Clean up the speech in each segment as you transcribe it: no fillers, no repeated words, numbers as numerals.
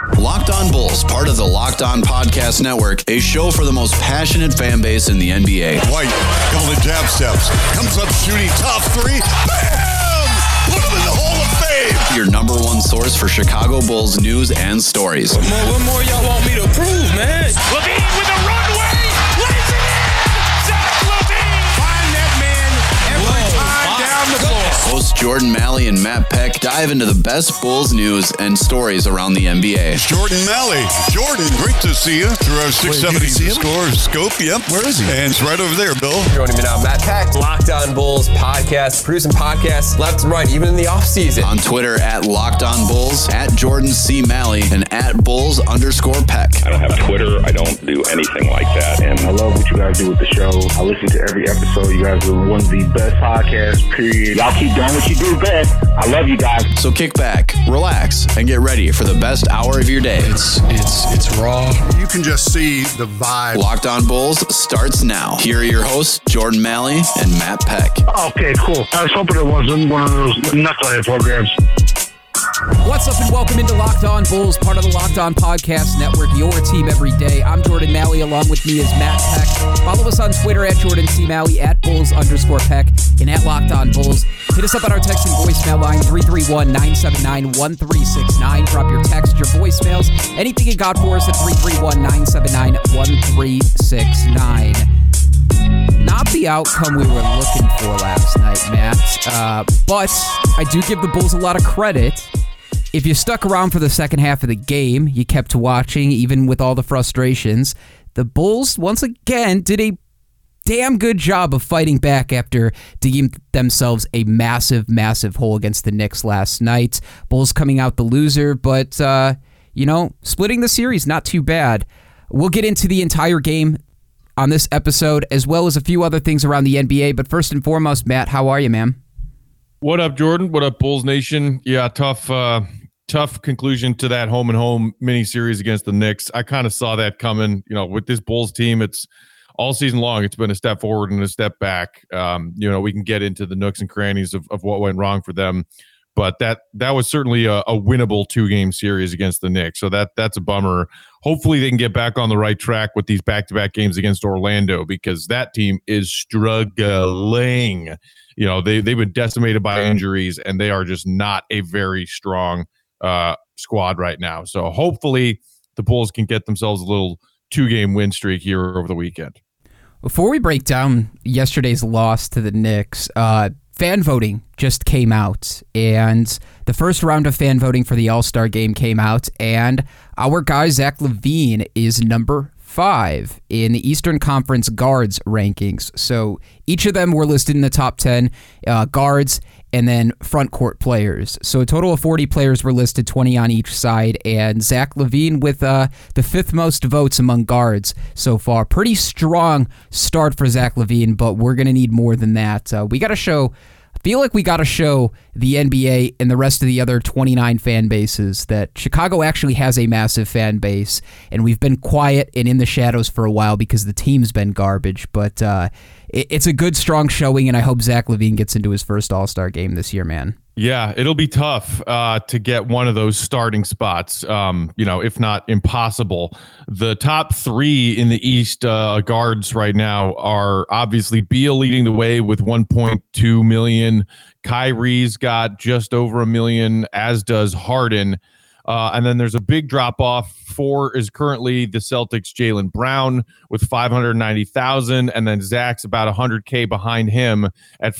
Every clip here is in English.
Locked On Bulls, part of the Locked On Podcast Network, a show for the most passionate fan base in the NBA. White, couple of jab steps, comes up shooting, top three, bam! Put him in the Hall of Fame! Your number one source for Chicago Bulls news and stories. What more y'all want me to prove, man? LaVine with a runway, lays it in! Zach LaVine! Find that man every time down the floor. Hosts Jordan Malley and Matt Peck dive into the best Bulls news and stories around the NBA. Jordan Malley. Jordan, great to see you through our 670 score scope. Yep. Where is he? And it's right over there, Bill. Joining me now, Matt Peck, Locked On Bulls podcast, producing podcasts left and right, even in the offseason. On Twitter at Locked On Bulls, at Jordan C. Malley, and at Bulls_Peck. I don't have Twitter. I don't do anything like that. And I love what you guys do with the show. I listen to every episode. You guys are one of the best podcasts, period. Y'all keep doing what you do best. I love you guys. So kick back, relax, and get ready for the best hour of your day. It's raw. You can just see the vibe. Locked On Bulls starts now. Here are your hosts, Jordan Malley and Matt Peck. Okay, cool. I was hoping it wasn't one of those knucklehead programs. What's up and welcome into Locked On Bulls, part of the Locked On Podcast Network, your team every day. I'm Jordan Malley, along with me is Matt Peck. Follow us on Twitter at Jordan C. Malley, at Bulls_Peck, and at Locked On Bulls. Hit us up on our text and voicemail line, 331-979-1369. Drop your text, your voicemails, anything you got for us at 331-979-1369. Not the outcome we were looking for last night, Matt, but I do give the Bulls a lot of credit. If you stuck around for the second half of the game, you kept watching, even with all the frustrations, the Bulls, once again, did a damn good job of fighting back after digging themselves a massive, massive hole against the Knicks last night. Bulls coming out the loser, but, splitting the series, not too bad. We'll get into the entire game on this episode, as well as a few other things around the NBA. But first and foremost, Matt, how are you, man? What up, Jordan? What up, Bulls Nation? Yeah, tough conclusion to that home-and-home mini-series against the Knicks. I kind of saw that coming. With this Bulls team, it's all season long, it's been a step forward and a step back. We can get into the nooks and crannies of what went wrong for them. But that was certainly a winnable two-game series against the Knicks. So that's a bummer. Hopefully they can get back on the right track with these back-to-back games against Orlando, because that team is struggling. They've been decimated by injuries, and they are just not a very strong squad right now. So hopefully the Bulls can get themselves a little two-game win streak here over the weekend. Before we break down yesterday's loss to the Knicks, fan voting just came out, and the first round of fan voting for the All-Star game came out, and our guy Zach LaVine is number 5 in the Eastern Conference guards rankings. So each of them were listed in the top 10 guards and then front court players. So a total of 40 players were listed, 20 on each side, and Zach LaVine with the 5th most votes among guards so far. Pretty strong start for Zach LaVine, but we're going to need more than that. We got to show... I feel like we got to show the NBA and the rest of the other 29 fan bases that Chicago actually has a massive fan base, and we've been quiet and in the shadows for a while because the team's been garbage, but it's a good, strong showing, and I hope Zach LaVine gets into his first All-Star game this year, man. Yeah, it'll be tough to get one of those starting spots, if not impossible. The top 3 in the East guards right now are obviously Beal leading the way with 1.2 million. Kyrie's got just over 1 million, as does Harden. And then there's a big drop-off. 4 is currently the Celtics' Jaylen Brown with 590,000, and then Zach's about 100K behind him at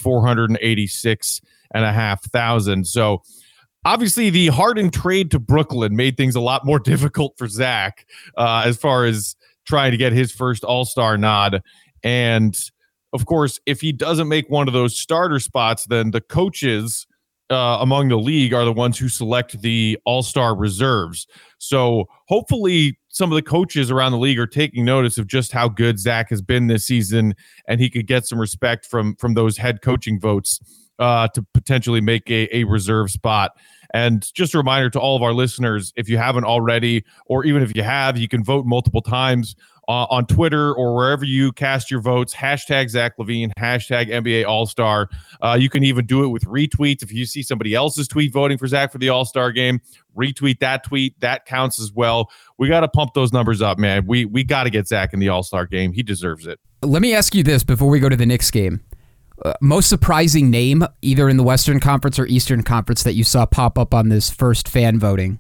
486,500. So obviously the Harden trade to Brooklyn made things a lot more difficult for Zach as far as trying to get his first All-Star nod. And of course, if he doesn't make one of those starter spots, then the coaches among the league are the ones who select the All-Star reserves. So hopefully some of the coaches around the league are taking notice of just how good Zach has been this season, and he could get some respect from those head coaching votes to potentially make a reserve spot. And just a reminder to all of our listeners, if you haven't already, or even if you have, you can vote multiple times on Twitter or wherever you cast your votes. Hashtag Zach LaVine, hashtag NBA All-Star. You can even do it with retweets. If you see somebody else's tweet voting for Zach for the All-Star game, retweet that tweet. That counts as well. We got to pump those numbers up, man. We got to get Zach in the All-Star game. He deserves it. Let me ask you this before we go to the Knicks game. Most surprising name, either in the Western Conference or Eastern Conference, that you saw pop up on this first fan voting?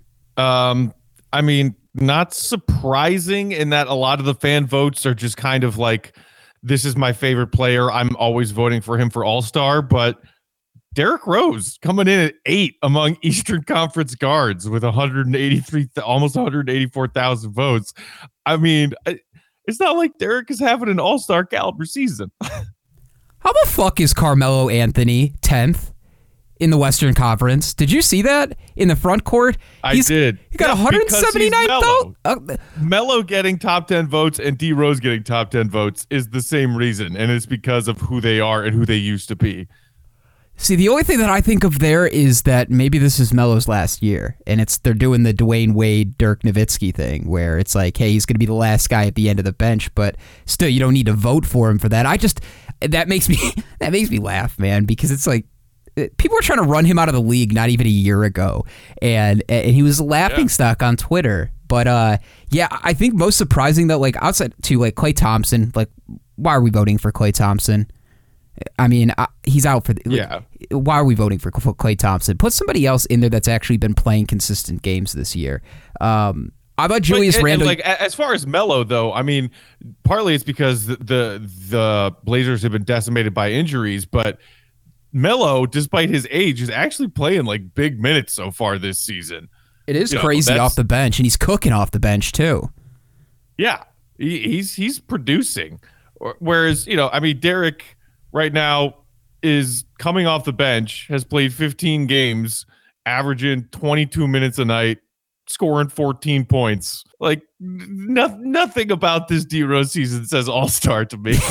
I mean, not surprising in that a lot of the fan votes are just kind of like, this is my favorite player, I'm always voting for him for All-Star, but Derrick Rose coming in at 8 among Eastern Conference guards with almost 184,000 votes. I mean, it's not like Derrick is having an All-Star caliber season. How the fuck is Carmelo Anthony 10th in the Western Conference? Did you see that in the front court? I did. He got 179 votes. Melo getting top 10 votes and D Rose getting top 10 votes is the same reason, and it's because of who they are and who they used to be. See, the only thing that I think of there is that maybe this is Melo's last year, and they're doing the Dwayne Wade, Dirk Nowitzki thing, where it's like, hey, he's going to be the last guy at the end of the bench, but still, you don't need to vote for him for that. That makes me laugh, man, because it's like people were trying to run him out of the league not even a year ago, and he was a laughing stock on Twitter. But yeah, I think most surprising though, like outside to like Klay Thompson, like why are we voting for Klay Thompson? I mean, he's out for why are we voting for Klay Thompson? Put somebody else in there that's actually been playing consistent games this year. I thought Julius Randle. Like as far as Melo, though, I mean, partly it's because the Blazers have been decimated by injuries, but Melo, despite his age, is actually playing like big minutes so far this season. It is crazy off the bench, and he's cooking off the bench too. Yeah, he's producing. Whereas I mean, Derrick right now is coming off the bench, has played 15 games, averaging 22 minutes a night, scoring 14 points. Like nothing about this D Rose season says All-Star to me.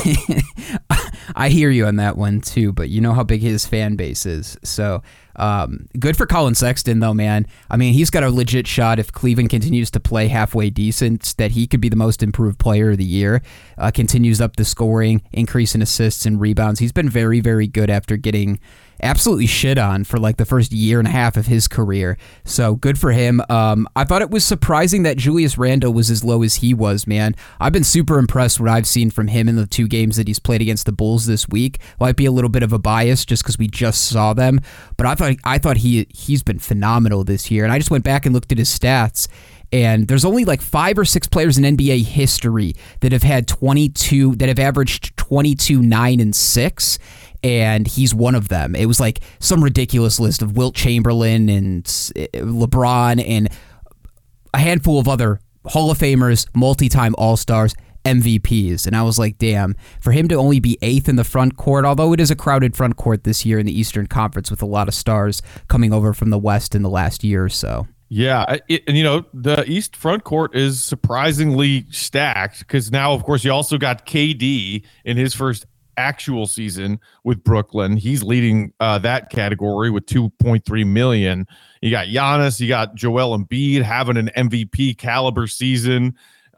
I hear you on that one too, but you know how big his fan base is. So good for Colin Sexton though, man. I mean, he's got a legit shot if Cleveland continues to play halfway decent that he could be the most improved player of the year. Continues up the scoring, increase in assists and rebounds. He's been very, very good after getting absolutely shit on for like the first year and a half of his career. So good for him. I thought it was surprising that Julius Randle was as low as he was, man. I've been super impressed what I've seen from him in the 2 games that he's played against the Bulls this week. Might be a little bit of a bias just because we just saw them, but I thought he's been phenomenal this year. And I just went back and looked at his stats, and there's only like 5 or 6 players in NBA history that have had averaged 22, 9, and 6. And he's one of them. It was like some ridiculous list of Wilt Chamberlain and LeBron and a handful of other Hall of Famers, multi-time All-Stars, MVPs. And I was like, damn, for him to only be 8th in the front court, although it is a crowded front court this year in the Eastern Conference with a lot of stars coming over from the West in the last year or so. Yeah, and the East front court is surprisingly stacked because now, of course, you also got KD in his first actual season with Brooklyn. He's leading that category with 2.3 million. You got Giannis, you got Joel Embiid having an MVP caliber season.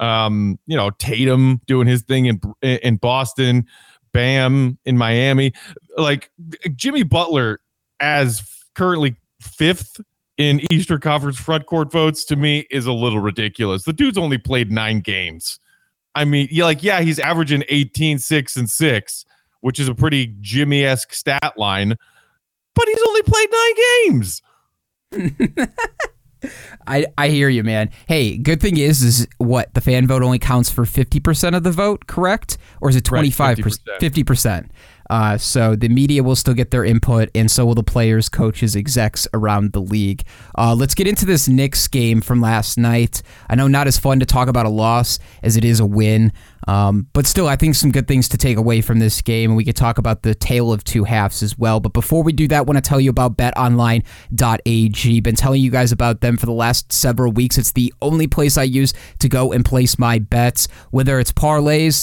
Tatum doing his thing in Boston, Bam in Miami. Like Jimmy Butler as currently 5th in Eastern Conference front court votes to me is a little ridiculous. The dude's only played 9 games. I mean, he's averaging 18, 6, and 6, which is a pretty Jimmy-esque stat line, but he's only played 9 games. I hear you, man. Hey, good thing is what? The fan vote only counts for 50% of the vote, correct? Or is it 25%? 50%. So the media will still get their input, and so will the players, coaches, execs around the league. Let's get into this Knicks game from last night. I know not as fun to talk about a loss as it is a win, but still I think some good things to take away from this game, and we could talk about the tale of 2 halves as well. But before we do that, I want to tell you about betonline.ag. Been telling you guys about them for the last several weeks. It's the only place I use to go and place my bets, whether it's parlays,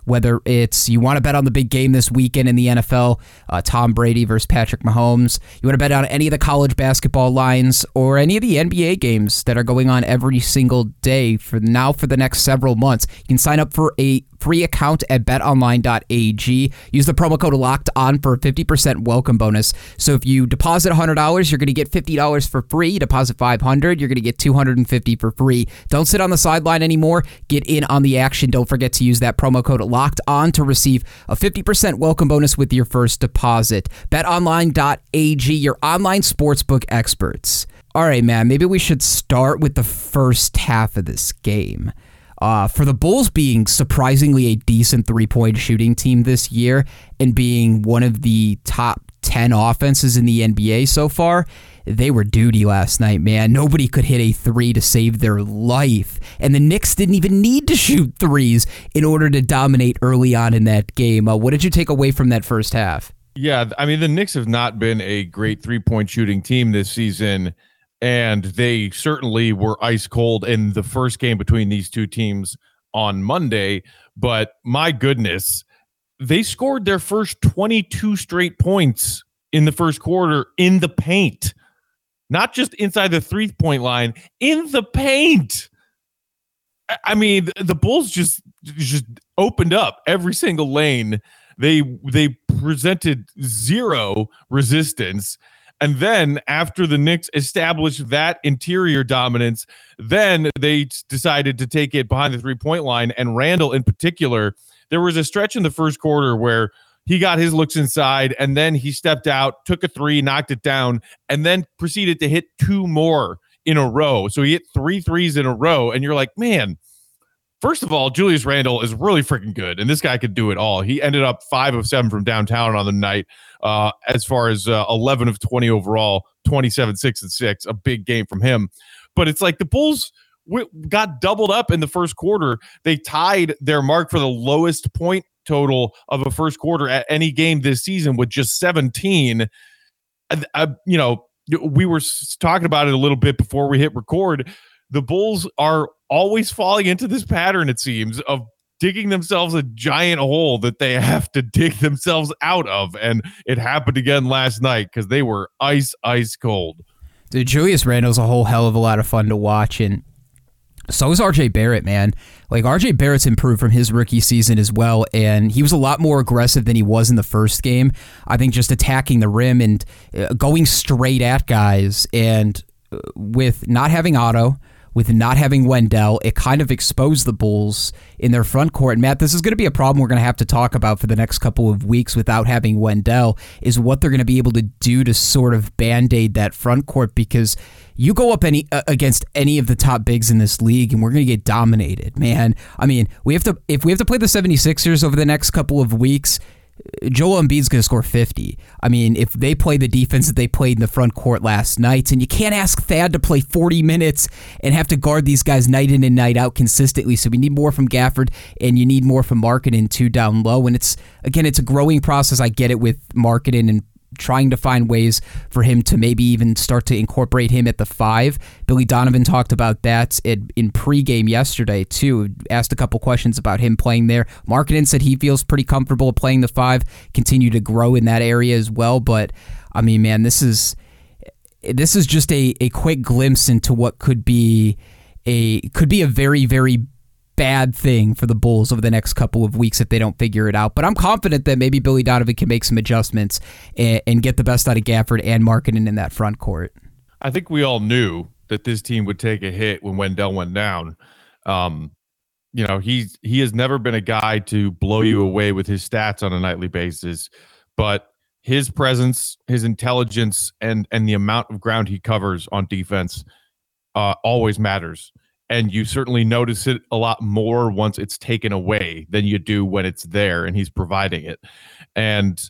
whether it's you want to bet on the big game this weekend in the NFL, Tom Brady versus Patrick Mahomes, you want to bet on any of the college basketball lines or any of the NBA games that are going on every single day for the next several months. You can sign up for a free account at betonline.ag. Use the promo code LOCKEDON for a 50% welcome bonus. So if you deposit $100, you're going to get $50 for free. Deposit $500, you're going to get $250 for free. Don't sit on the sideline anymore. Get in on the action. Don't forget to use that promo code LOCKEDON to receive a 50% welcome bonus with your first deposit. betonline.ag, your online sportsbook experts. All right, man, maybe we should start with the first half of this game. For the Bulls being surprisingly a decent three-point shooting team this year and being one of the top 10 offenses in the NBA so far, they were duty last night, man. Nobody could hit a three to save their life. And the Knicks didn't even need to shoot threes in order to dominate early on in that game. What did you take away from that first half? Yeah, I mean, the Knicks have not been a great three-point shooting team this season, and they certainly were ice cold in the first game between these two teams on Monday. But my goodness, they scored their first 22 straight points in the first quarter in the paint, not just inside the 3-point line, in the paint. I mean, the Bulls just opened up every single lane. They presented zero resistance. And then after the Knicks established that interior dominance, then they decided to take it behind the 3-point line. And Randall in particular, there was a stretch in the first quarter where he got his looks inside and then he stepped out, took a three, knocked it down, and then proceeded to hit 2 more in a row. So he hit 3 threes in a row. And you're like, man, first of all, Julius Randle is really freaking good, and this guy could do it all. He ended up 5 of 7 from downtown on the night, as far as 11 of 20 overall, 27, 6 and 6, a big game from him. But it's like the Bulls got doubled up in the first quarter. They tied their mark for the lowest point total of a first quarter at any game this season with just 17. We were talking about it a little bit before we hit record. The Bulls are always falling into this pattern, it seems, of digging themselves a giant hole that they have to dig themselves out of. And it happened again last night because they were ice cold. Dude, Julius Randle's a whole hell of a lot of fun to watch. And so is RJ Barrett, man. Like, RJ Barrett's improved from his rookie season as well, and he was a lot more aggressive than he was in the first game. I think just attacking the rim and going straight at guys. And with not having Otto, with not having Wendell, it kind of exposed the Bulls in their front court. And Matt, this is going to be a problem we're going to have to talk about for the next couple of weeks without having Wendell, is what they're going to be able to do to sort of band-aid that front court, because you go up against any of the top bigs in this league and we're going to get dominated, man. I mean, if we have to play the 76ers over the next couple of weeks, Joel Embiid's going to score 50. I mean, if they play the defense that they played in the front court last night, and you can't ask Thad to play 40 minutes and have to guard these guys night in and night out consistently. So we need more from Gafford, and you need more from Markkanen too down low. And it's a growing process. I get it with Markkanen and trying to find ways for him to maybe even start to incorporate him at the 5. Billy Donovan talked about that in pregame yesterday too. Asked a couple questions about him playing there. Markkanen said he feels pretty comfortable playing the 5, continue to grow in that area as well. But I mean, man, this is just a quick glimpse into what could be a very, very bad thing for the Bulls over the next couple of weeks if they don't figure it out. But I'm confident that maybe Billy Donovan can make some adjustments and get the best out of Gafford and Markkanen in that front court. I think we all knew that this team would take a hit when Wendell went down. He has never been a guy to blow you away with his stats on a nightly basis, but his presence, his intelligence, and the amount of ground he covers on defense always matters. And you certainly notice it a lot more once it's taken away than you do when it's there and he's providing it. And,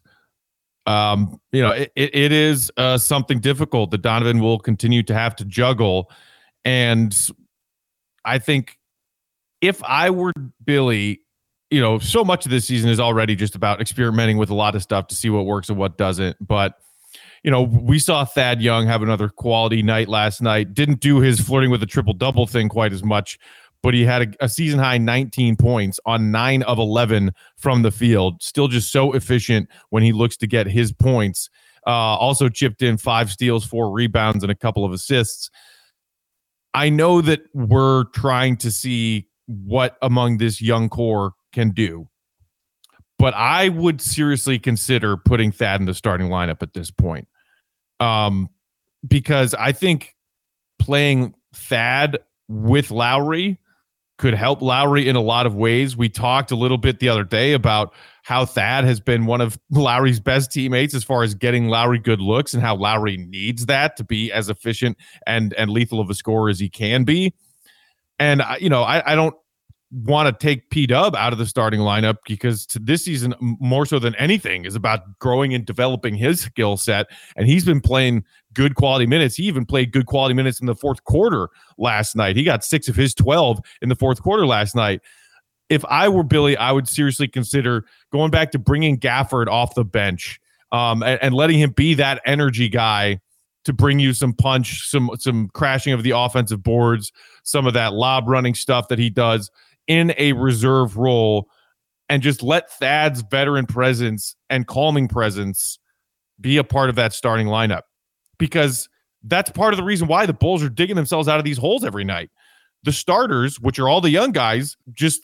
it is something difficult that Donovan will continue to have to juggle. And I think if I were Billy, so much of this season is already just about experimenting with a lot of stuff to see what works and what doesn't. But we saw Thad Young have another quality night last night. Didn't do his flirting with a triple-double thing quite as much, but he had a season-high 19 points on 9 of 11 from the field. Still just so efficient when he looks to get his points. Also chipped in 5 steals, 4 rebounds, and a couple of assists. I know that we're trying to see what among this young core can do, but I would seriously consider putting Thad in the starting lineup at this point. Because I think playing Thad with Lowry could help Lowry in a lot of ways. We talked a little bit the other day about how Thad has been one of Lowry's best teammates as far as getting Lowry good looks, and how Lowry needs that to be as efficient and lethal of a scorer as he can be. And, I don't want to take P-Dub out of the starting lineup, because this season, more so than anything, is about growing and developing his skill set. And he's been playing good quality minutes. He even played good quality minutes in the fourth quarter last night. He got 6 of his 12 in the fourth quarter last night. If I were Billy, I would seriously consider going back to bringing Gafford off the bench and letting him be that energy guy to bring you some punch, some crashing of the offensive boards, some of that lob running stuff that he does in a reserve role, and just let Thad's veteran presence and calming presence be a part of that starting lineup, because that's part of the reason why the Bulls are digging themselves out of these holes every night. The starters, which are all the young guys, just,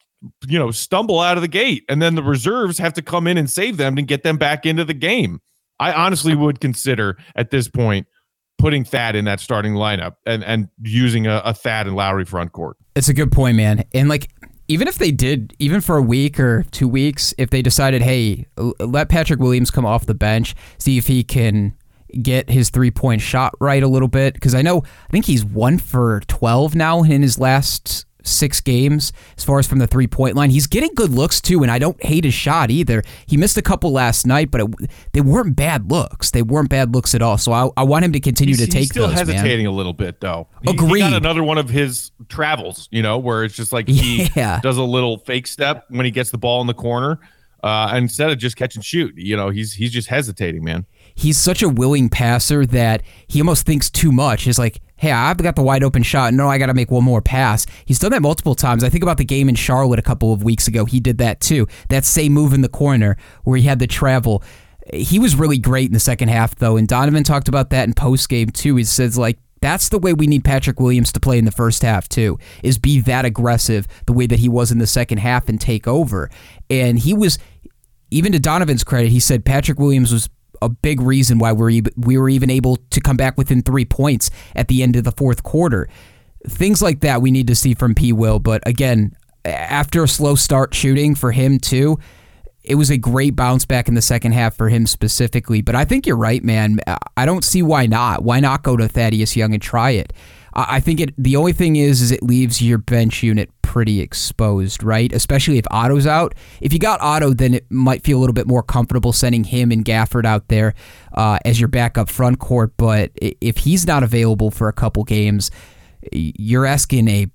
stumble out of the gate, and then the reserves have to come in and save them and get them back into the game. I honestly would consider at this point putting Thad in that starting lineup and using a Thad and Lowry front court. It's a good point, man. And even if they did, even for a week or 2 weeks, if they decided, hey, let Patrick Williams come off the bench, see if he can get his 3-point shot right a little bit, because I think he's 1 for 12 now in his last 6 games as far as from the 3-point line. He's getting good looks too, and I don't hate his shot either. He missed a couple last night, but they weren't bad looks. They weren't bad looks at all. So I want him to continue to take those. He's still hesitating a little bit, though. Agreed. He got another one of his travels, where it's just like he does a little fake step when he gets the ball in the corner, instead of just catch and shoot. He's just hesitating, man. He's such a willing passer that he almost thinks too much. He's like, hey, I've got the wide open shot. No, I got to make one more pass. He's done that multiple times. I think about the game in Charlotte a couple of weeks ago. He did that too. That same move in the corner where he had the travel. He was really great in the second half, though, and Donovan talked about that in postgame too. He says, that's the way we need Patrick Williams to play in the first half too, is be that aggressive the way that he was in the second half and take over. And he was, even to Donovan's credit, he said Patrick Williams was a big reason why we were even able to come back within 3 points at the end of the fourth quarter. Things like that we need to see from P. Will. But again, after a slow start shooting for him too, it was a great bounce back in the second half for him specifically. But I think you're right, man. I don't see why not. Why not go to Thaddeus Young and try it? I think the only thing is it leaves your bench unit pretty exposed, right? Especially if Otto's out. If you got Otto, then it might feel a little bit more comfortable sending him and Gafford out there as your backup front court. But if he's not available for a couple games, you're asking a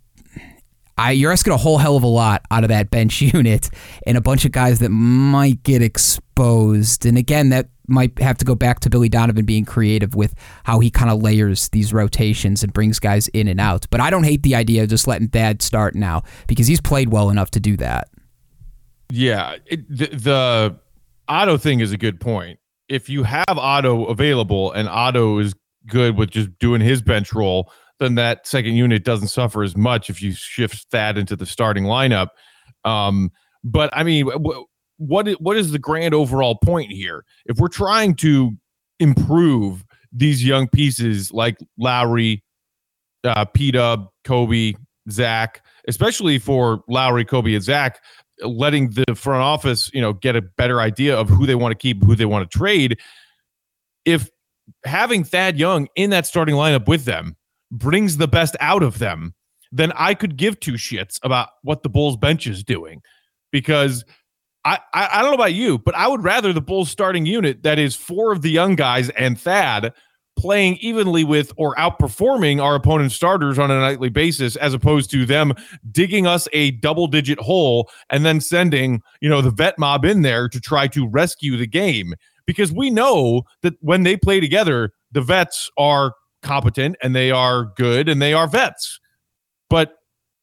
whole hell of a lot out of that bench unit, and a bunch of guys that might get exposed. And again, that might have to go back to Billy Donovan being creative with how he kind of layers these rotations and brings guys in and out. But I don't hate the idea of just letting Thad start now, because he's played well enough to do that. Yeah, the Otto thing is a good point. If you have Otto available and Otto is good with just doing his bench role, then that second unit doesn't suffer as much if you shift Thad into the starting lineup. But I mean, what is the grand overall point here? If we're trying to improve these young pieces like Lowry, P-Dub, Kobe, Zach, especially for Lowry, Kobe, and Zach, letting the front office, get a better idea of who they want to keep, who they want to trade. If having Thad Young in that starting lineup with them brings the best out of them, then I could give two shits about what the Bulls bench is doing, because I don't know about you, but I would rather the Bulls starting unit that is 4 of the young guys and Thad playing evenly with or outperforming our opponent's starters on a nightly basis, as opposed to them digging us a double-digit hole and then sending, the vet mob in there to try to rescue the game. Because we know that when they play together, the vets are competent and they are good and they are vets. But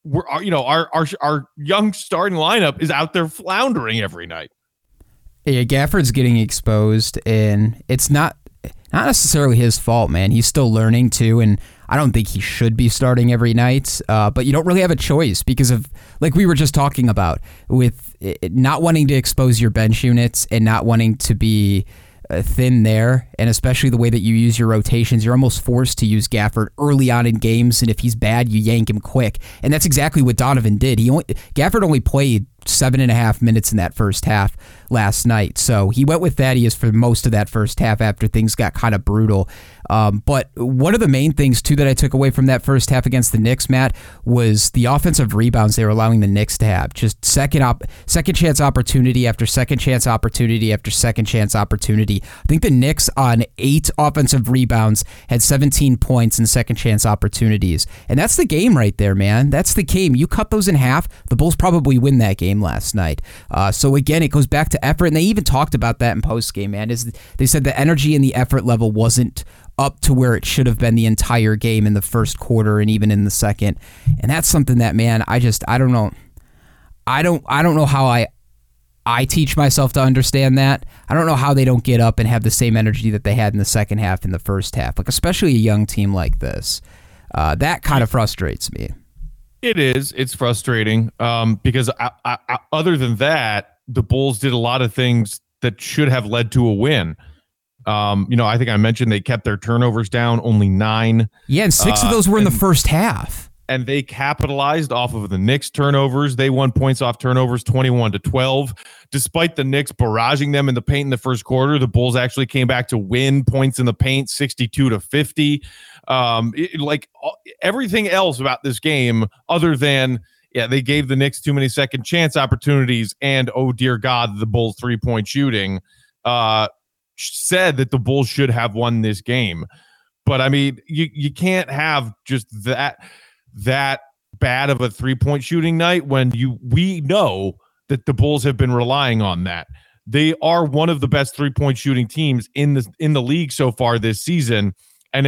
our young starting lineup is out there floundering every night. Yeah, Gafford's getting exposed, and it's not necessarily his fault, man. He's still learning too, and I don't think he should be starting every night. But you don't really have a choice because of, like we were just talking about, with not wanting to expose your bench units and not wanting to be thin there, and especially the way that you use your rotations, you're almost forced to use Gafford early on in games, and if he's bad, you yank him quick. And that's exactly what Donovan did. Gafford only played 7.5 minutes in that first half last night, so he went with Thaddeus for most of that first half after things got kind of brutal. But one of the main things, too, that I took away from that first half against the Knicks, Matt, was the offensive rebounds they were allowing the Knicks to have. Just second chance opportunity after second chance opportunity after second chance opportunity. I think the Knicks on 8 offensive rebounds had 17 points in second chance opportunities. And that's the game right there, man. That's the game. You cut those in half, the Bulls probably win that game last night. So again, it goes back to effort, and they even talked about that in postgame, man. They said the energy and the effort level wasn't up to where it should have been the entire game in the first quarter and even in the second. And that's something that, man, I don't know. I don't know how I teach myself to understand that. I don't know how they don't get up and have the same energy that they had in the second half in the first half, like especially a young team like this. That kind of frustrates me. It is. It's frustrating because other than that, the Bulls did a lot of things that should have led to a win. I think I mentioned they kept their turnovers down, only 9. Yeah, and 6 of those were in the first half. And they capitalized off of the Knicks turnovers. They won points off turnovers 21-12. Despite the Knicks barraging them in the paint in the first quarter, the Bulls actually came back to win points in the paint 62-50. Everything else about this game, other than they gave the Knicks too many second chance opportunities, and oh dear God, the Bulls 3-point shooting, said that the Bulls should have won this game. But I mean, you can't have just that bad of a 3-point shooting night when we know that the Bulls have been relying on that. They are one of the best 3-point shooting teams in the league so far this season, and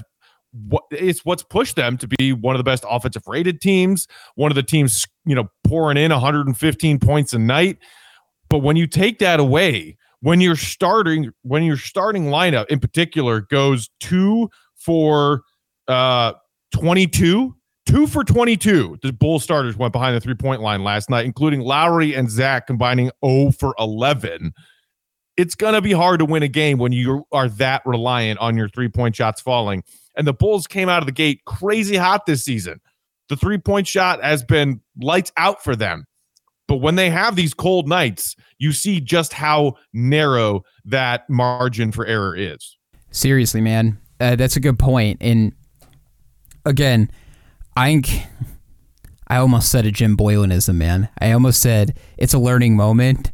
it's what's pushed them to be one of the best offensive rated teams, one of the teams, pouring in 115 points a night. But when you take that away, when your starting lineup in particular goes 2 for 22, 2 for 22, the Bulls starters went behind the 3-point line last night, including Lowry and Zach combining 0 for 11. It's going to be hard to win a game when you are that reliant on your 3-point shots falling. And the Bulls came out of the gate crazy hot this season. The 3-point shot has been lights out for them. But when they have these cold nights, you see just how narrow that margin for error is. Seriously, man. That's a good point. And again, I almost said a Jim Boylanism, man. I almost said it's a learning moment.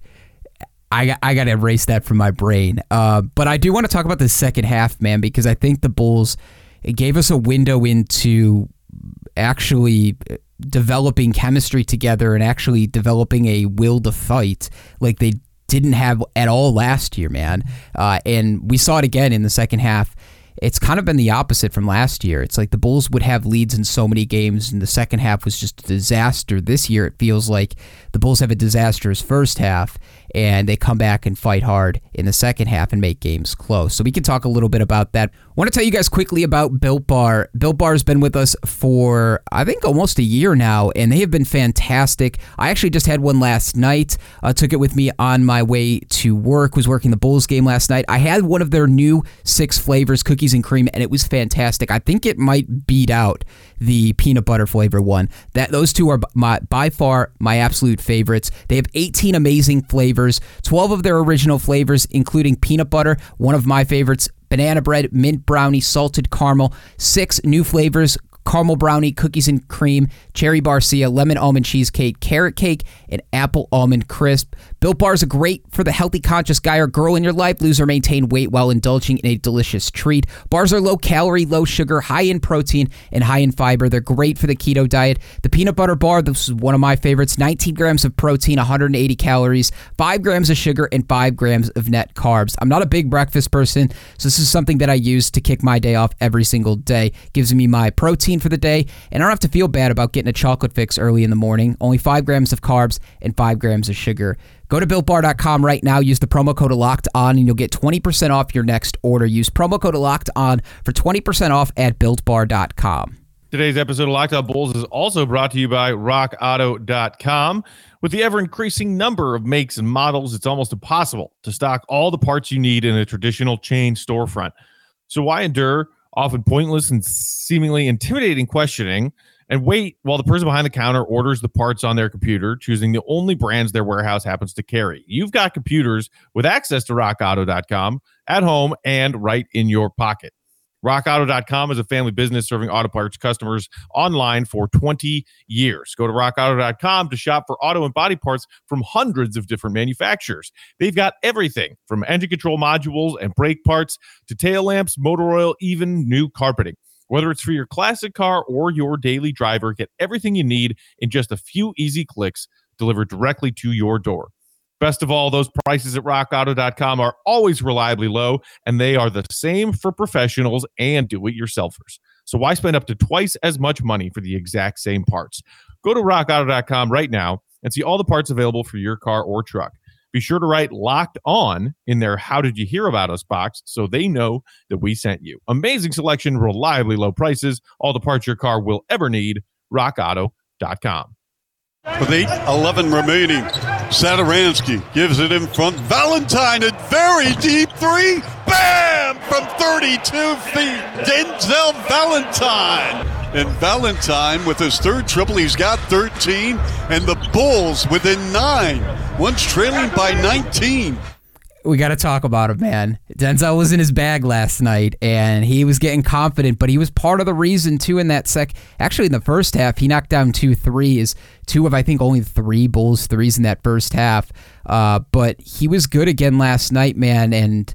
I got to erase that from my brain. But I do want to talk about the second half, man, because I think the Bulls, it gave us a window into actually developing chemistry together and actually developing a will to fight like they didn't have at all last year, man. And we saw it again in the second half. It's kind of been the opposite from last year. It's like the Bulls would have leads in so many games, and the second half was just a disaster. This year, it feels like the Bulls have a disastrous first half, and they come back and fight hard in the second half and make games close. So we can talk a little bit about that. I want to tell you guys quickly about Built Bar. Built Bar has been with us for, I think, almost a year now, and they have been fantastic. I actually just had one last night. Took it with me on my way to work. Was working the Bulls game last night. I had one of their new 6 flavors, cookies and cream, and it was fantastic. I think it might beat out the peanut butter flavor one. Those two are by far my absolute favorites. They have 18 amazing flavors, 12 of their original flavors, including peanut butter, one of my favorites, banana bread, mint brownie, salted caramel, 6 new flavors, caramel brownie, cookies and cream, cherry barcia, lemon almond cheesecake, carrot cake, and apple almond crisp. Built Bars are great for the healthy conscious guy or girl in your life. Lose or maintain weight while indulging in a delicious treat. Bars are low calorie, low sugar, high in protein, and high in fiber. They're great for the keto diet. The peanut butter bar, this is one of my favorites. 19 grams of protein, 180 calories, 5 grams of sugar, and 5 grams of net carbs. I'm not a big breakfast person, so this is something that I use to kick my day off every single day. Gives me my protein protein for the day, and I don't have to feel bad about getting a chocolate fix early in the morning. Only 5 grams of carbs and 5 grams of sugar. Go to BuiltBar.com right now. Use the promo code LOCKEDON, and you'll get 20% off your next order. Use promo code LOCKEDON for 20% off at BuiltBar.com. Today's episode of Locked On Bulls is also brought to you by RockAuto.com. With the ever-increasing number of makes and models, it's almost impossible to stock all the parts you need in a traditional chain storefront. So why endure often pointless and seemingly intimidating questioning and wait while the person behind the counter orders the parts on their computer, choosing the only brands their warehouse happens to carry? You've got computers with access to RockAuto.com at home and right in your pocket. RockAuto.com is a family business serving auto parts customers online for 20 years. Go to RockAuto.com to shop for auto and body parts from hundreds of different manufacturers. They've got everything from engine control modules and brake parts to tail lamps, motor oil, even new carpeting. Whether it's for your classic car or your daily driver, get everything you need in just a few easy clicks delivered directly to your door. Best of all, those prices at RockAuto.com are always reliably low, and they are the same for professionals and do-it-yourselfers. So why spend up to twice as much money for the exact same parts? Go to RockAuto.com right now and see all the parts available for your car or truck. Be sure to write Locked On in their How Did You Hear About Us box so they know that we sent you. Amazing selection, reliably low prices, all the parts your car will ever need. RockAuto.com. With 8:11 remaining, Satoransky gives it in front. Valentine, a very deep three. Bam! From 32 feet. Denzel Valentine. And Valentine, with his third triple, he's got 13. And the Bulls within 9. Once trailing by 19. We got to talk about him, man. Denzel was in his bag last night, and he was getting confident, but he was part of the reason, too, in that Actually, in the first half, he knocked down 2 threes. 2 of, I think, only 3 Bulls threes in that first half. But he was good again last night, man, and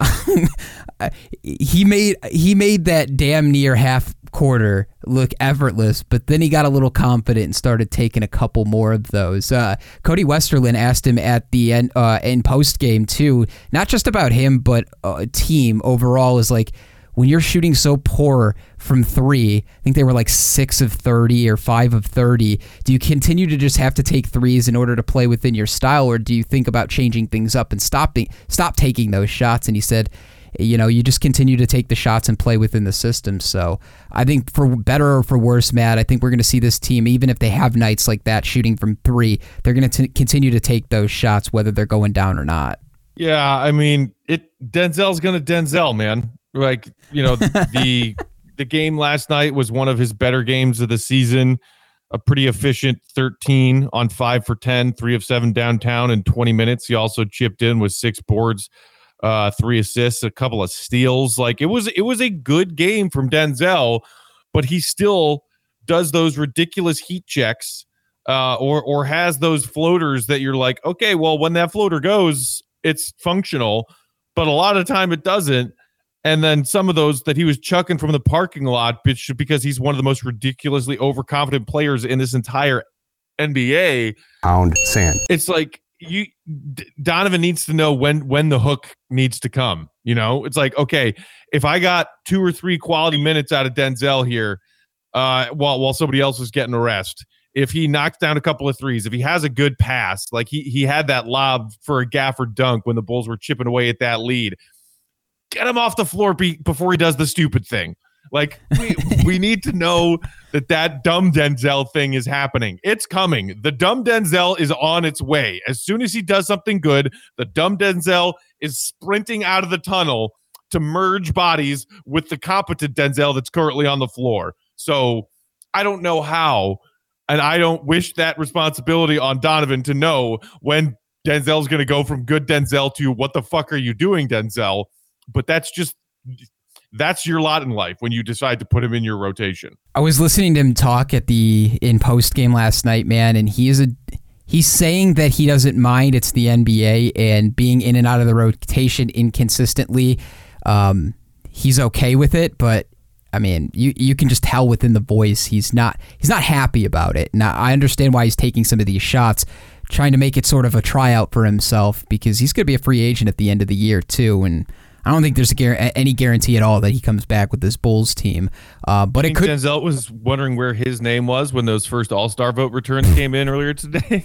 he made that damn near half quarter look effortless, but then he got a little confident and started taking a couple more of those. Cody Westerlin asked him at the end in post game too, not just about him but team overall, is like, when you're shooting so poor from 3, I think they were like 6 of 30 or 5 of 30, do you continue to just have to take threes in order to play within your style, or do you think about changing things up and stop taking those shots? And he said, you just continue to take the shots and play within the system. So I think for better or for worse, Matt, I think we're going to see this team, even if they have nights like that shooting from 3, they're going to continue to take those shots whether they're going down or not. Yeah, I mean, Denzel's going to Denzel, man. Like, the game last night was one of his better games of the season. A pretty efficient 13 on 5 for 10, 3 of 7 downtown in 20 minutes. He also chipped in with 6 boards. 3 assists, a couple of steals. Like, it was a good game from Denzel, but he still does those ridiculous heat checks, or has those floaters that you're like, okay, well, when that floater goes, it's functional, but a lot of the time it doesn't. And then some of those that he was chucking from the parking lot, because he's one of the most ridiculously overconfident players in this entire NBA. Pound sand. It's like, Donovan needs to know when the hook needs to come. It's like, okay, if I got 2 or 3 quality minutes out of Denzel here, while somebody else was getting a rest, if he knocks down a couple of threes, if he has a good pass, like he had that lob for a Gafford dunk when the Bulls were chipping away at that lead, get him off the floor before he does the stupid thing. Like, we need to know that dumb Denzel thing is happening. It's coming. The dumb Denzel is on its way. As soon as he does something good, the dumb Denzel is sprinting out of the tunnel to merge bodies with the competent Denzel that's currently on the floor. So I don't know how, and I don't wish that responsibility on Donovan to know when Denzel's going to go from good Denzel to what the fuck are you doing, Denzel? But that's your lot in life when you decide to put him in your rotation. I was listening to him talk in post game last night, man, and he's saying that he doesn't mind. It's the NBA, and being in and out of the rotation inconsistently, he's okay with it. But I mean, you can just tell within the voice he's not happy about it. Now I understand why he's taking some of these shots, trying to make it sort of a tryout for himself, because he's going to be a free agent at the end of the year too, and I don't think there's any guarantee at all that he comes back with this Bulls team. But it could. Denzel was wondering where his name was when those first All-Star vote returns came in earlier today.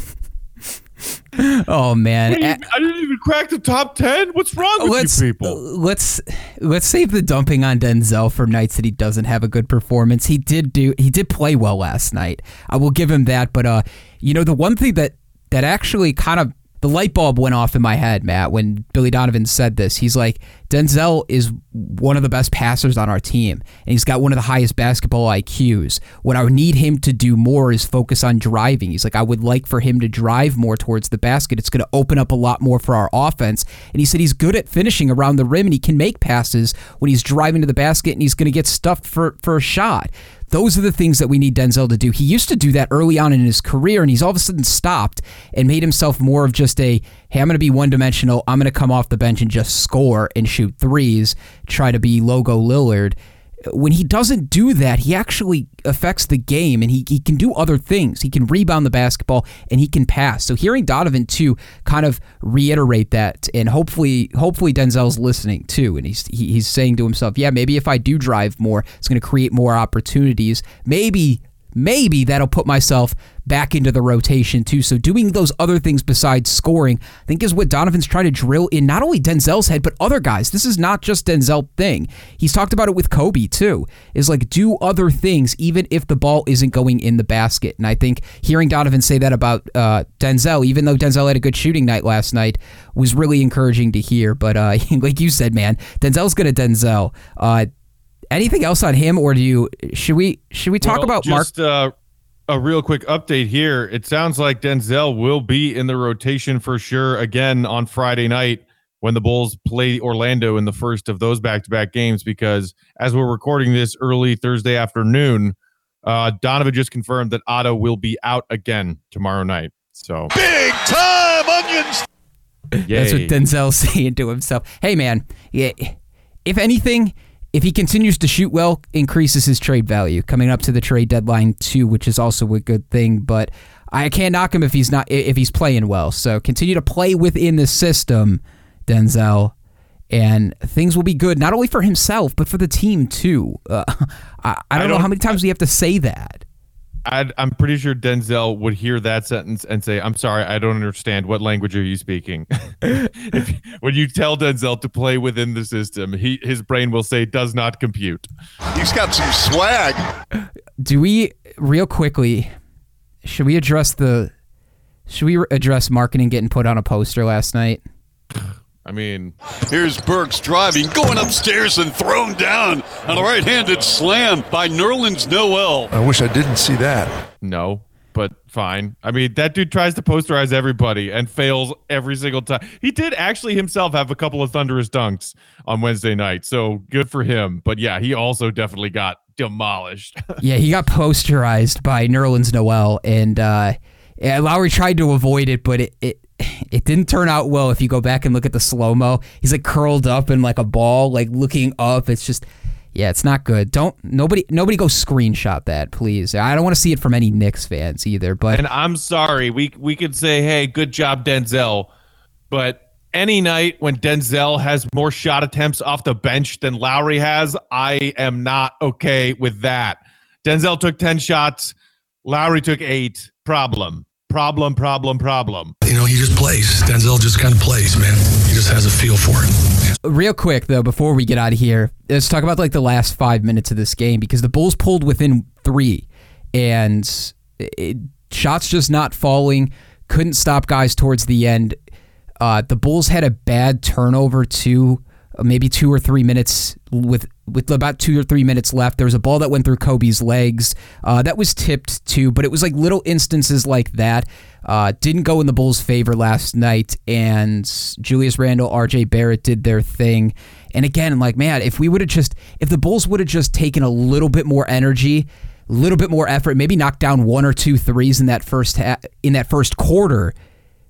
Oh man, I didn't even crack the top 10. What's wrong with you people? Let's save the dumping on Denzel for nights that he doesn't have a good performance. He did play well last night. I will give him that. But the one thing that actually kind of the light bulb went off in my head, Matt, when Billy Donovan said this. He's like, Denzel is one of the best passers on our team, and he's got one of the highest basketball IQs. What I would need him to do more is focus on driving. He's like, I would like for him to drive more towards the basket. It's going to open up a lot more for our offense. And he said he's good at finishing around the rim, and he can make passes when he's driving to the basket, and he's going to get stuffed for a shot. Those are the things that we need Denzel to do. He used to do that early on in his career, and he's all of a sudden stopped and made himself more of just hey, I'm going to be one-dimensional. I'm going to come off the bench and just score and shoot threes, try to be Logo Lillard. When he doesn't do that, he actually affects the game, and he can do other things. He can rebound the basketball, and he can pass. So hearing Donovan, too, kind of reiterate that, and hopefully Denzel's listening, too, and he's saying to himself, yeah, maybe if I do drive more, it's going to create more opportunities. Maybe that'll put myself back into the rotation too. So doing those other things besides scoring, I think is what Donovan's trying to drill in not only Denzel's head, but other guys. This is not just Denzel thing. He's talked about it with Kobe too, is like do other things even if the ball isn't going in the basket. And I think hearing Donovan say that about Denzel, even though Denzel had a good shooting night last night, was really encouraging to hear. But like you said, man, Denzel's good at Denzel. Anything else on him, or should we talk about Mark? Just a real quick update here. It sounds like Denzel will be in the rotation for sure again on Friday night when the Bulls play Orlando in the first of those back-to-back games, because as we're recording this early Thursday afternoon, Donovan just confirmed that Otto will be out again tomorrow night. So big time onions. Yay. That's what Denzel's saying to himself. Hey man, yeah, if anything, if he continues to shoot well, increases his trade value coming up to the trade deadline too, which is also a good thing. But I can't knock him if he's playing well. So continue to play within the system, Denzel, and things will be good not only for himself but for the team too. I don't know how many times we have to say that. I'm pretty sure Denzel would hear that sentence and say, I'm sorry, I don't understand. What language are you speaking? When you tell Denzel to play within the system, his brain will say, does not compute. He's got some swag. Do we, real quickly, should we address marketing getting put on a poster last night? I mean, here's Burks driving, going upstairs and thrown down on a right-handed slam by Nerlens Noel. I wish I didn't see that. No, but fine. I mean, that dude tries to posterize everybody and fails every single time. He did actually himself have a couple of thunderous dunks on Wednesday night, so good for him. But yeah, he also definitely got demolished. Yeah, he got posterized by Nerlens Noel, and Lowry tried to avoid it, but it didn't turn out well. If you go back and look at the slow-mo, he's like curled up in like a ball, like looking up. It's just, yeah, it's not good. Nobody go screenshot that, please. I don't want to see it from any Knicks fans either. But and I'm sorry, we could say, hey, good job, Denzel, but any night when Denzel has more shot attempts off the bench than Lowry has, I am not okay with that. Denzel took 10 shots, Lowry took 8. Problem. You know, he just plays. Denzel just kind of plays, man. He just has a feel for it. Real quick, though, before we get out of here, let's talk about like the last 5 minutes of this game, because the Bulls pulled within 3, and shots just not falling. Couldn't stop guys towards the end. The Bulls had a bad turnover too. Maybe 2 or 3 minutes with about 2 or 3 minutes left. There was a ball that went through Kobe's legs. That was tipped too, but it was like little instances like that. Didn't go in the Bulls' favor last night, and Julius Randle, RJ Barrett did their thing. And again, like, man, if the Bulls would have just taken a little bit more energy, a little bit more effort, maybe knocked down 1 or 2 threes in that first quarter,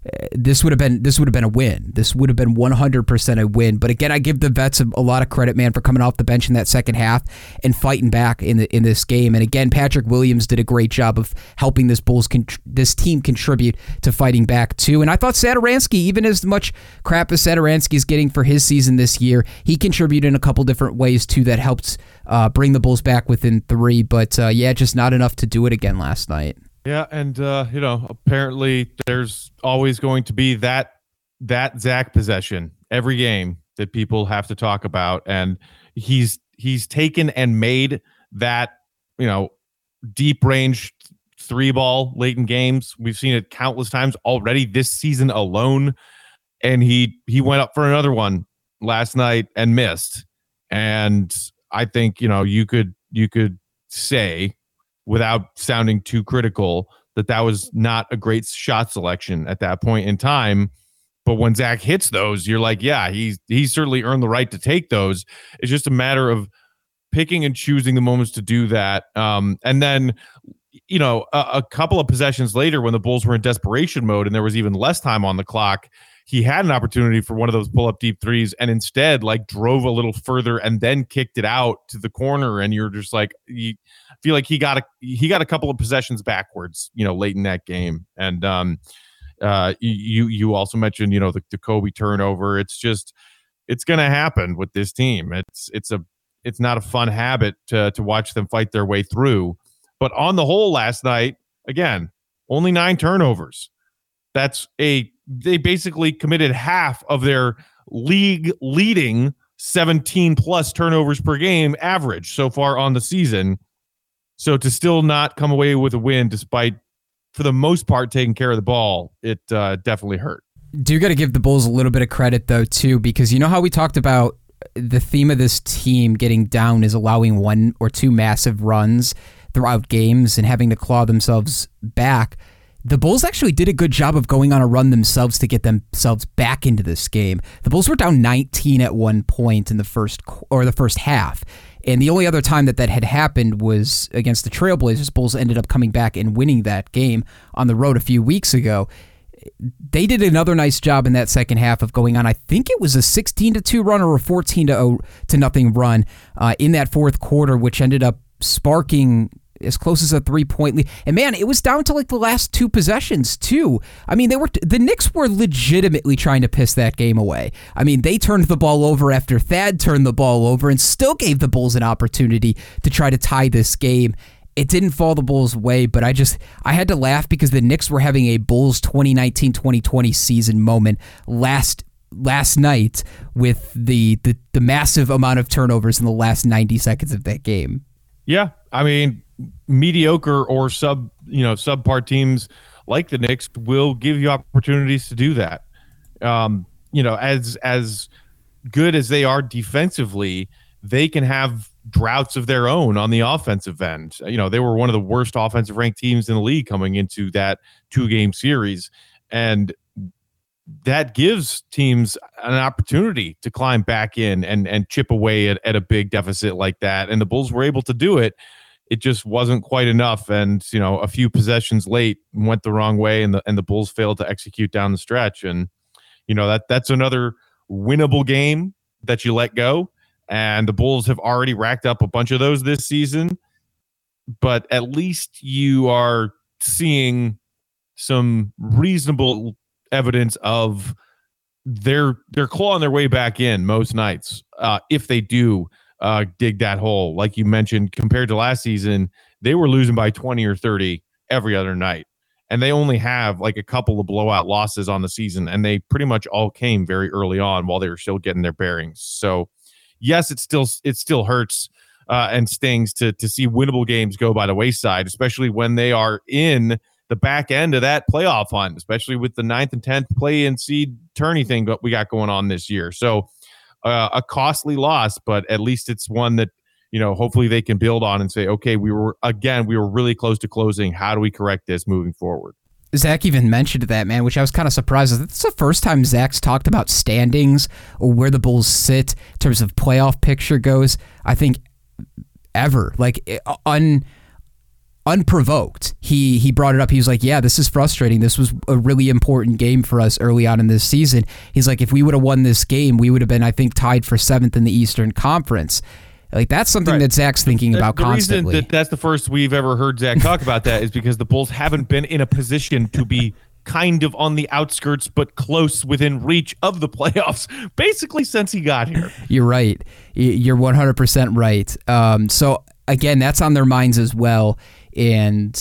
this would have been a win. This would have been 100% a win. But again, I give the vets a lot of credit, man, for coming off the bench in that second half and fighting back in this game. And again, Patrick Williams did a great job of helping this team contribute to fighting back too. And I thought Satoransky, even as much crap as Satoransky is getting for his season this year, he contributed in a couple different ways too that helped bring the Bulls back within 3. But just not enough to do it again last night. Yeah, and apparently there's always going to be that Zach possession every game that people have to talk about, and he's taken and made that deep range 3-ball late in games. We've seen it countless times already this season alone, and he went up for another one last night and missed. And I think you could say, without sounding too critical, that was not a great shot selection at that point in time. But when Zach hits those, you're like, yeah, he's certainly earned the right to take those. It's just a matter of picking and choosing the moments to do that. And then, a couple of possessions later, when the Bulls were in desperation mode and there was even less time on the clock, he had an opportunity for one of those pull-up deep threes and instead drove a little further and then kicked it out to the corner. And you're just like, you feel like he got a couple of possessions backwards, late in that game. And you also mentioned, the Kobe turnover. It's going to happen with this team. It's not a fun habit to watch them fight their way through. But on the whole, last night, again, only 9 turnovers. They basically committed half of their league leading 17 plus turnovers per game average so far on the season. So to still not come away with a win, despite for the most part taking care of the ball, it definitely hurt. Do got to give the Bulls a little bit of credit though too, because you know how we talked about the theme of this team getting down is allowing 1 or 2 massive runs throughout games and having to claw themselves back. The Bulls actually did a good job of going on a run themselves to get themselves back into this game. The Bulls were down 19 at one point in the first half. And the only other time that had happened was against the Trailblazers. Bulls ended up coming back and winning that game on the road a few weeks ago. They did another nice job in that second half of going on. I think it was a 16-2 run or a 14-0 run in that fourth quarter, which ended up sparking as close as a 3-point lead. And man, it was down to the last 2 possessions too. I mean, the Knicks were legitimately trying to piss that game away. I mean, they turned the ball over after Thad turned the ball over and still gave the Bulls an opportunity to try to tie this game. It didn't fall the Bulls' way, but I had to laugh because the Knicks were having a Bulls 2019-2020 season moment last night with the massive amount of turnovers in the last 90 seconds of that game. Yeah, I mean, mediocre or subpar teams like the Knicks will give you opportunities to do that. As good as they are defensively, they can have droughts of their own on the offensive end. They were one of the worst offensive ranked teams in the league coming into that 2-game series, and that gives teams an opportunity to climb back in and chip away at a big deficit like that. And the Bulls were able to do it. It just wasn't quite enough. And, a few possessions late went the wrong way, and the Bulls failed to execute down the stretch. And, that's another winnable game that you let go. And the Bulls have already racked up a bunch of those this season. But at least you are seeing some reasonable evidence of their clawing their way back in most nights. If they do dig that hole, like you mentioned, compared to last season, they were losing by 20 or 30 every other night. And they only have a couple of blowout losses on the season. And they pretty much all came very early on while they were still getting their bearings. So yes, it still hurts and stings to see winnable games go by the wayside, especially when they are in the back end of that playoff hunt, especially with the 9th and 10th play-in seed tourney thing that we got going on this year. So a costly loss, but at least it's one that, hopefully they can build on and say, okay, we were really close to closing. How do we correct this moving forward? Zach even mentioned that, man, which I was kind of surprised. It's the first time Zach's talked about standings or where the Bulls sit in terms of playoff picture goes, I think, ever. unprovoked. He brought it up. He was like, yeah, this is frustrating. This was a really important game for us early on in this season. He's like, if we would have won this game, we would have been, I think, tied for 7th in the Eastern Conference. Like, that's something that Zach's thinking about constantly. The reason that's the first we've ever heard Zach talk about that is because the Bulls haven't been in a position to be kind of on the outskirts but close within reach of the playoffs basically since he got here. You're right. You're 100% right. So, again, that's on their minds as well. And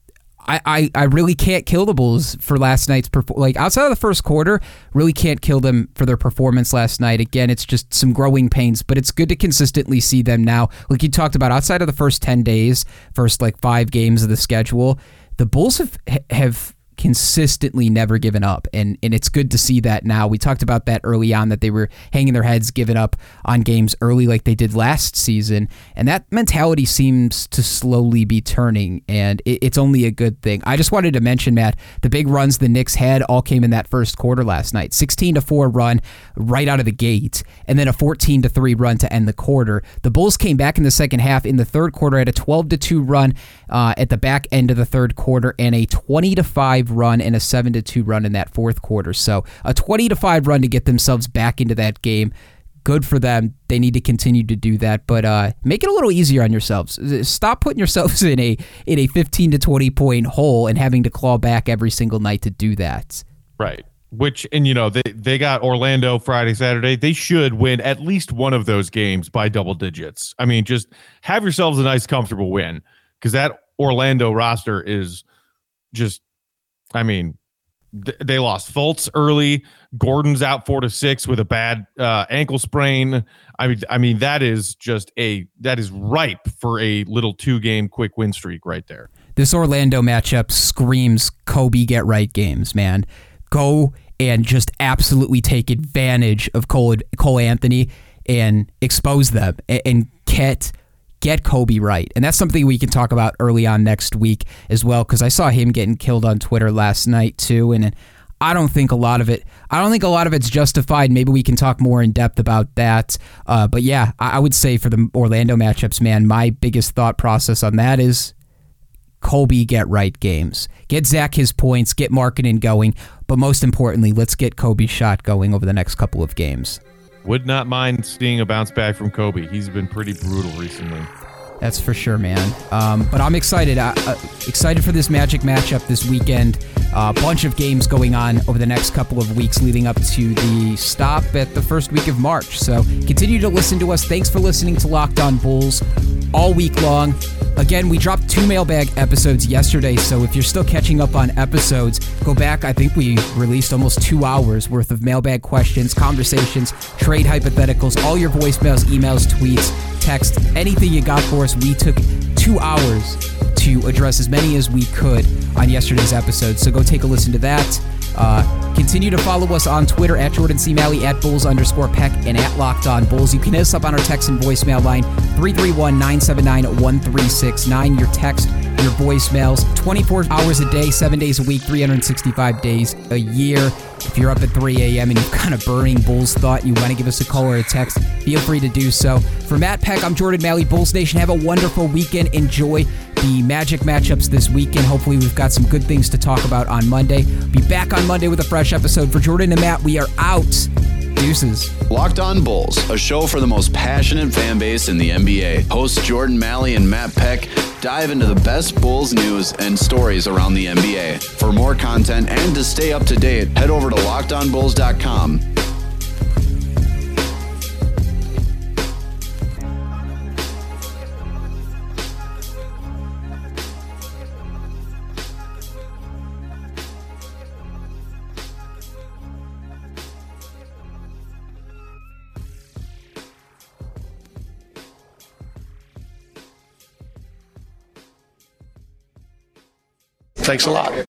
I really can't kill the Bulls for last night's like outside of the first quarter, really can't kill them for their performance last night. Again, it's just some growing pains, but it's good to consistently see them now. Like you talked about, outside of the first 10 days, first like 5 games of the schedule, the Bulls have consistently never given up, and it's good to see that now. We talked about that early on, that they were hanging their heads, giving up on games early like they did last season, and that mentality seems to slowly be turning, and it's only a good thing. I just wanted to mention, Matt, the big runs the Knicks had all came in that first quarter last night. 16-4 run right out of the gate, and then a 14-3 run to end the quarter. The Bulls came back in the second half. In the third quarter, had a 12-2 run at the back end of the third quarter, and a 20-5 run and a 7-2 run in that fourth quarter. So a 20-5 run to get themselves back into that game. Good for them. They need to continue to do that, but make it a little easier on yourselves. Stop putting yourselves in a 15 to 20 point hole and having to claw back every single night to do that. Right. Which, and you know, they got Orlando Friday, Saturday. They should win at least one of those games by double digits. I mean, just have yourselves a nice, comfortable win, because that Orlando roster is just, I mean, they lost Fultz early. Gordon's out 4 to 6 with a bad ankle sprain. I mean, that is ripe for a little 2-game quick win streak right there. This Orlando matchup screams Kobe get right games, man. Go and just absolutely take advantage of Cole Anthony and expose them and get Kobe right. And that's something we can talk about early on next week as well, because I saw him getting killed on Twitter last night too, and I don't think a lot of it's justified. Maybe we can talk more in depth about that. But yeah, I would say for the Orlando matchups, man, my biggest thought process on that is Kobe get right games. Get Zach his points, get Markkanen going, but most importantly, let's get Kobe's shot going over the next couple of games. Would not mind seeing a bounce back from Kobe. He's been pretty brutal recently. That's for sure, man. But I'm excited. Excited for this Magic matchup this weekend. A bunch of games going on over the next couple of weeks leading up to the stop at the first week of March. So continue to listen to us. Thanks for listening to Locked On Bulls all week long. Again, we dropped 2 mailbag episodes yesterday, so if you're still catching up on episodes, go back. I think we released almost 2 hours worth of mailbag questions, conversations, trade hypotheticals, all your voicemails, emails, tweets, text, anything you got for us. We took 2 hours to address as many as we could on yesterday's episode, so go take a listen to that. Continue to follow us on Twitter at Jordan C. Malley, at Bulls_Peck, and at Locked On Bulls. You can hit us up on our text and voicemail line, 331-979-1369. Your text, your voicemails, 24 hours a day, 7 days a week, 365 days a year. If you're up at 3 a.m. and you've got a burning Bulls thought, you want to give us a call or a text, feel free to do so. For Matt Peck, I'm Jordan Malley. Bulls Nation, have a wonderful weekend. Enjoy the Magic matchups this weekend. Hopefully we've got some good things to talk about on Monday. Be back on Monday with a fresh episode. For Jordan and Matt, we are out. Deuces. Locked On Bulls, a show for the most passionate fan base in the NBA. Hosts Jordan Malley and Matt Peck dive into the best Bulls news and stories around the NBA. For more content and to stay up to date, head over to LockedOnBulls.com. Thanks a lot.